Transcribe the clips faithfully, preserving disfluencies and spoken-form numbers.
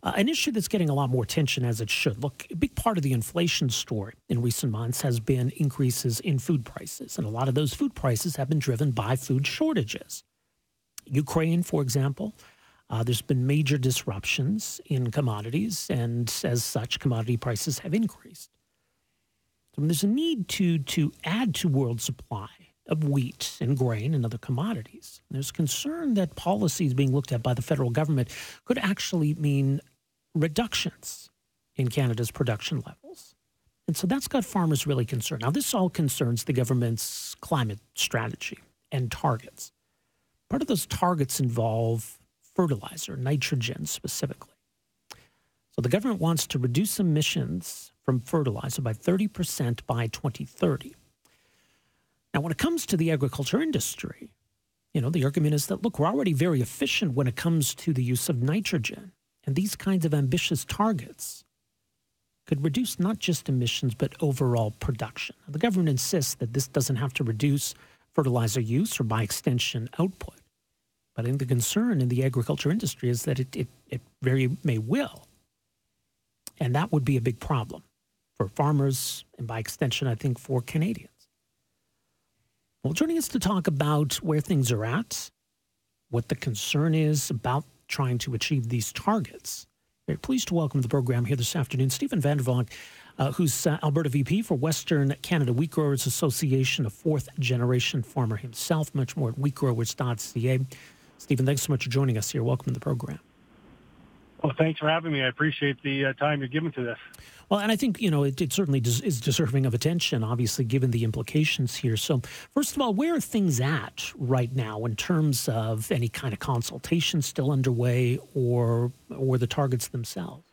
Uh, an issue that's getting a lot more attention as it should. Look, a big part of the inflation story in recent months has been increases in food prices. And a lot of those food prices have been driven by food shortages. Ukraine, for example, uh, there's been major disruptions in commodities, and as such, commodity prices have increased. So there's a need to, to add to world supply of wheat and grain and other commodities. There's concern that policies being looked at by the federal government could actually mean reductions in Canada's production levels. And so that's got farmers really concerned. Now, this all concerns the government's climate strategy and targets. Part of those targets involve fertilizer, nitrogen specifically. So the government wants to reduce emissions from fertilizer by thirty percent by twenty thirty. Now, when it comes to the agriculture industry, you know, the argument is that, look, we're already very efficient when it comes to the use of nitrogen. And these kinds of ambitious targets could reduce not just emissions, but overall production. Now, the government insists that this doesn't have to reduce fertilizer use or, by extension, output. But I think the concern in the agriculture industry is that it, it, it very may will. And that would be a big problem for farmers and, by extension, I think, for Canadians. Well, joining us to talk about where things are at, what the concern is about trying to achieve these targets. Very pleased to welcome to the program here this afternoon Stephen Vandervonk, uh, who's uh, Alberta V P for Western Canada Wheat Growers Association, a fourth-generation farmer himself, much more at wheat growers dot c a. Stephen, thanks so much for joining us here. Welcome to the program. Well, thanks for having me. I appreciate the uh, time you're giving to this. Well, and I think, you know, it, it certainly des- is deserving of attention, obviously, given the implications here. So, first of all, where are things at right now in terms of any kind of consultation still underway or or the targets themselves?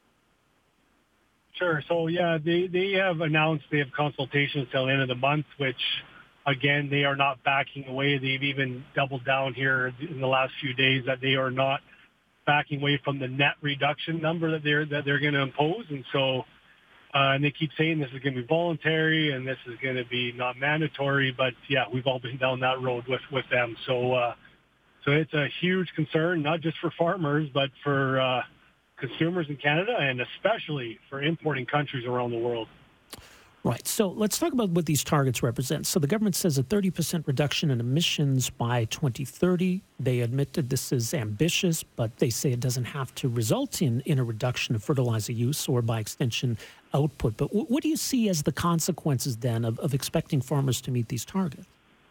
Sure. So, yeah, they, they have announced they have consultations till the end of the month, which, again, they are not backing away. They've even doubled down here in the last few days that they are not backing away from the net reduction number that they're that they're going to impose. And so, uh, and they keep saying this is going to be voluntary and this is going to be not mandatory. But yeah, we've all been down that road with with them. So, uh, so it's a huge concern, not just for farmers, but for uh, consumers in Canada and especially for importing countries around the world. Right. So let's talk about what these targets represent. So the government says a thirty percent reduction in emissions by twenty thirty. They admit that this is ambitious, but they say it doesn't have to result in, in a reduction of fertilizer use or, by extension, output. But w- what do you see as the consequences then of, of expecting farmers to meet these targets?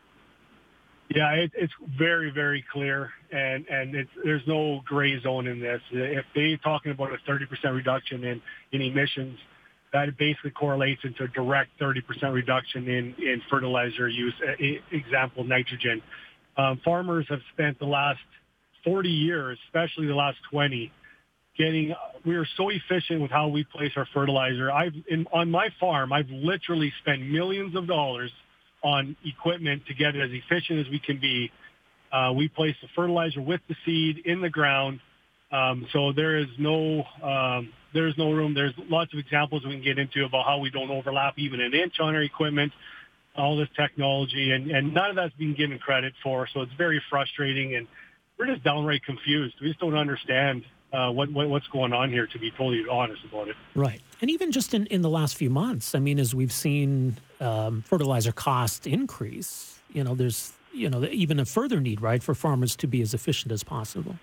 Yeah, it, it's very, very clear, and, and it's, there's no gray zone in this. If they're talking about a thirty percent reduction in, in emissions, that basically correlates into a direct thirty percent reduction in, in fertilizer use, example, nitrogen. Um, farmers have spent the last forty years, especially the last twenty, getting, we are so efficient with how we place our fertilizer. I've in, on my farm, I've literally spent millions of dollars on equipment to get it as efficient as we can be. Uh, we place the fertilizer with the seed in the ground. Um, so there is no um, there is no room. There's lots of examples we can get into about how we don't overlap even an inch on our equipment, all this technology, and, and none of that's being given credit for. So it's very frustrating, and we're just downright confused. We just don't understand uh, what, what what's going on here, to be totally honest about it. Right. And even just in, in the last few months, I mean, as we've seen um, fertilizer cost increase, you know, there's, you know, even a further need, right, for farmers to be as efficient as possible.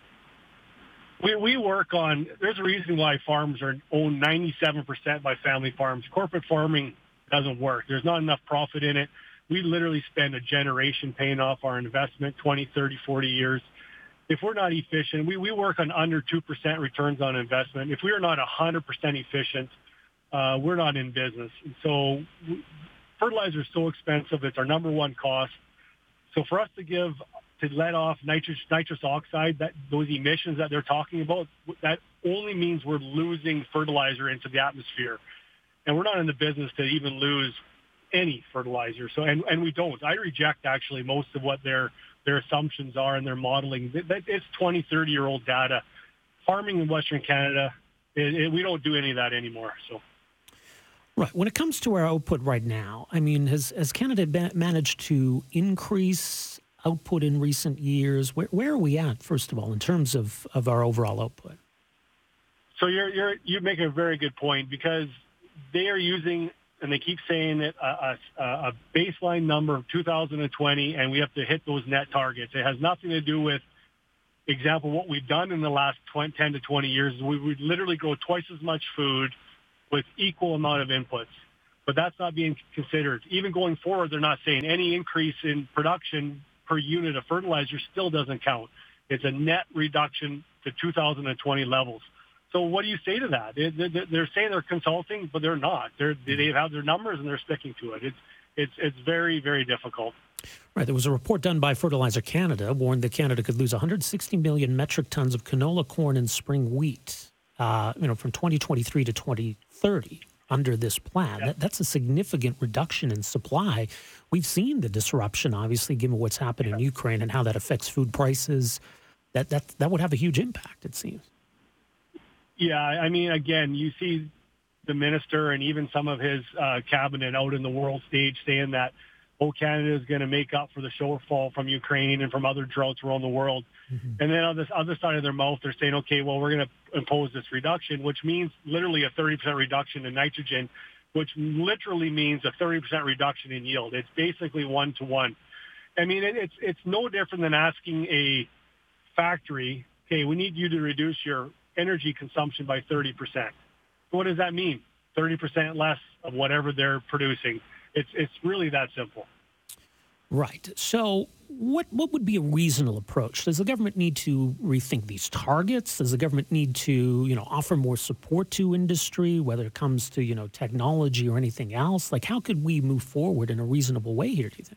We we work on, there's a reason why farms are owned ninety-seven percent by family farms. Corporate farming doesn't work. There's not enough profit in it. We literally spend a generation paying off our investment, twenty, thirty, forty years. If we're not efficient, we, we work on under two percent returns on investment. If we are not one hundred percent efficient, uh, we're not in business. And so fertilizer is so expensive. It's our number one cost. So for us to give to let off nitrous nitrous oxide, that those emissions that they're talking about, that only means we're losing fertilizer into the atmosphere, and we're not in the business to even lose any fertilizer. So, and, and we don't. I reject actually most of what their their assumptions are and their modeling. It's twenty, thirty year old data. Farming in Western Canada, it, it, we don't do any of that anymore. So. Right. When it comes to our output right now, I mean, has has Canada ba- managed to increase output in recent years? Where, where are we at, first of all, in terms of, of our overall output? So you're, you're, you make a very good point, because they are using, and they keep saying that a, a, a baseline number of two thousand twenty, and we have to hit those net targets. It has nothing to do with, example, what we've done in the last ten to twenty years. We would literally grow twice as much food with equal amount of inputs. But that's not being considered. Even going forward, they're not saying any increase in production per unit of fertilizer still doesn't count. It's a net reduction to two thousand twenty levels. So what do you say to that? They're saying they're consulting, but they're not. They're, they have their numbers and they're sticking to it. It's it's it's very, very difficult. Right. There was a report done by Fertilizer Canada warned that Canada could lose one hundred sixty million metric tons of canola, corn, and spring wheat, uh, you know, from twenty twenty-three to twenty thirty under this plan. Yep. That, that's a significant reduction in supply. We've seen the disruption, obviously, given what's happened yep. in Ukraine and how that affects food prices. That that that would have a huge impact, it seems. Yeah, I mean, again, you see the minister and even some of his uh, cabinet out in the world stage saying that, oh, Canada is going to make up for the shortfall from Ukraine and from other droughts around the world. Mm-hmm. And then on this other side of their mouth, they're saying, okay, well, we're going to impose this reduction, which means literally a thirty percent reduction in nitrogen, which literally means a thirty percent reduction in yield. It's basically one-to-one. I mean, it, it's it's no different than asking a factory, okay, we need you to reduce your energy consumption by thirty percent. What does that mean? thirty percent less of whatever they're producing. It's it's really that simple. Right. So what what would be a reasonable approach? Does the government need to rethink these targets? Does the government need to, you know, offer more support to industry, whether it comes to, you know, technology or anything else? Like, how could we move forward in a reasonable way here, do you think?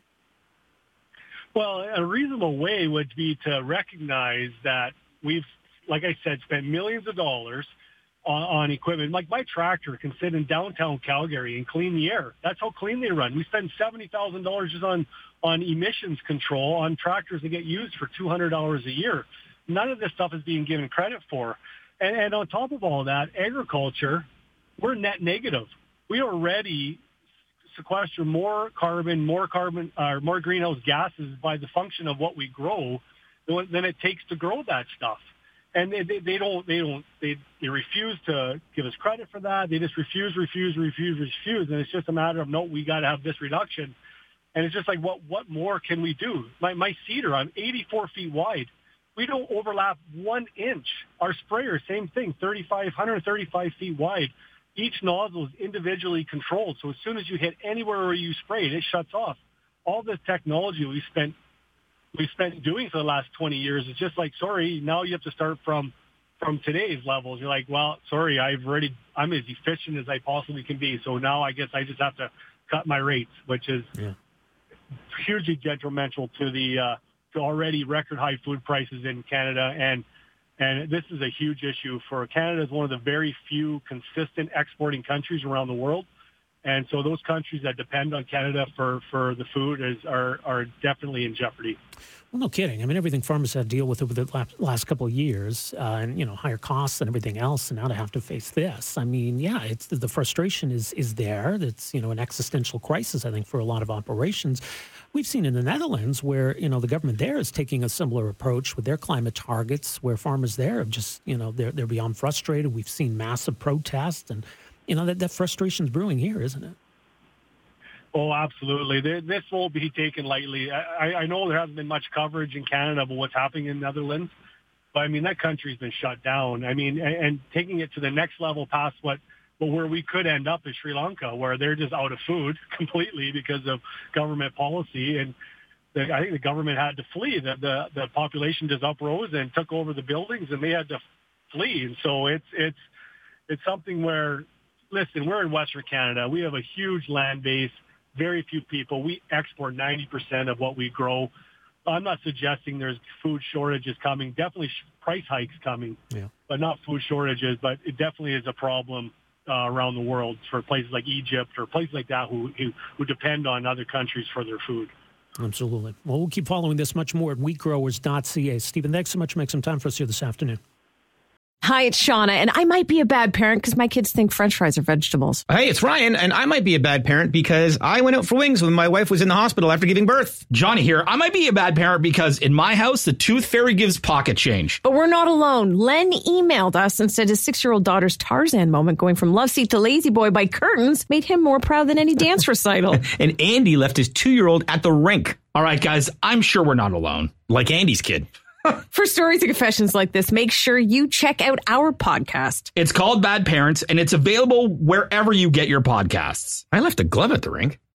Well, a reasonable way would be to recognize that we've, like I said, spent millions of dollars on, on equipment. Like my tractor can sit in downtown Calgary and clean the air. That's how clean they run. We spend seventy thousand dollars just on, on emissions control on tractors that get used for two hundred dollars a year. None of this stuff is being given credit for. And, and on top of all that, agriculture, we're net negative. We already sequester more carbon, more carbon, uh, more greenhouse gases by the function of what we grow than it takes to grow that stuff. And they, they, they don't, they don't, they, they refuse to give us credit for that. They just refuse, refuse, refuse, refuse. And it's just a matter of, no, we got to have this reduction. And it's just like, what, what more can we do? My, my cedar, I'm eighty-four feet wide. We don't overlap one inch. Our sprayer, same thing, thirty-five, one hundred thirty-five feet wide. Each nozzle is individually controlled. So as soon as you hit anywhere where you spray it, it shuts off. All this technology we spent we spent doing for the last twenty years is just like, sorry, now you have to start from from today's levels. You're like, well, sorry, I've already, I'm as efficient as I possibly can be. So now I guess I just have to cut my rates, which is yeah. hugely detrimental to the uh, to already record high food prices in Canada. And and this is a huge issue for Canada. Is one of the very few consistent exporting countries around the world. And so those countries that depend on Canada for, for the food is are, are definitely in jeopardy. Well, no kidding. I mean, everything farmers had to deal with over the last couple of years, uh, and, you know, higher costs and everything else, and now to have to face this. I mean, yeah, it's the frustration is is there. It's, you know, an existential crisis, I think, for a lot of operations. We've seen in the Netherlands where, you know, the government there is taking a similar approach with their climate targets, where farmers there have just, you know, they're, they're beyond frustrated. We've seen massive protests, and you know, that, that frustration's brewing here, isn't it? Oh, absolutely. This won't be taken lightly. I, I know there hasn't been much coverage in Canada about what's happening in the Netherlands, but I mean, that country's been shut down. I mean, and, and taking it to the next level past what, well, where we could end up is Sri Lanka, where they're just out of food completely because of government policy. And the, I think the government had to flee. The, the, the population just uprose and took over the buildings, and they had to flee. And so it's, it's, it's something where, listen, we're in Western Canada. We have a huge land base, very few people. We export ninety percent of what we grow. I'm not suggesting there's food shortages coming. Definitely price hikes coming, yeah. but not food shortages. But it definitely is a problem uh, around the world for places like Egypt or places like that who, who, who depend on other countries for their food. Absolutely. Well, we'll keep following this much more at wheat growers dot c a. Stephen, thanks so much for making some time for us here this afternoon. Hi, it's Shauna, and I might be a bad parent because my kids think French fries are vegetables. Hey, it's Ryan, and I might be a bad parent because I went out for wings when my wife was in the hospital after giving birth. Johnny here. I might be a bad parent because in my house, the tooth fairy gives pocket change. But we're not alone. Len emailed us and said his six-year-old daughter's Tarzan moment going from love seat to lazy boy by curtains made him more proud than any dance recital. And Andy left his two-year-old at the rink. All right, guys, I'm sure we're not alone. Like Andy's kid. For stories and confessions like this, make sure you check out our podcast. It's called Bad Parents, and it's available wherever you get your podcasts. I left a glove at the rink.